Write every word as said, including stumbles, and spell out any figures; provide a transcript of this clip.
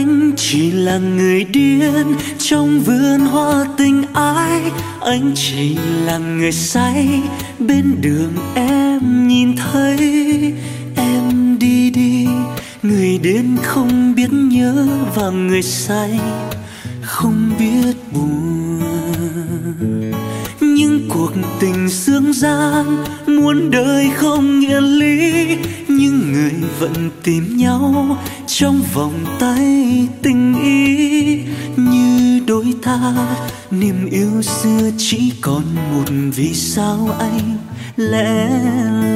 anh chỉ là người điên trong vườn hoa tình ái. Anh chỉ là người say bên đường em nhìn thấy em đi đi. Người điên không biết nhớ và người say không biết buồn. Nhưng cuộc tình dương gian muôn đời không nghĩa lý, nhưng người vẫn tìm nhau trong vòng tay tình ý. Như đôi ta niềm yêu xưa chỉ còn một vì sao anh lẽ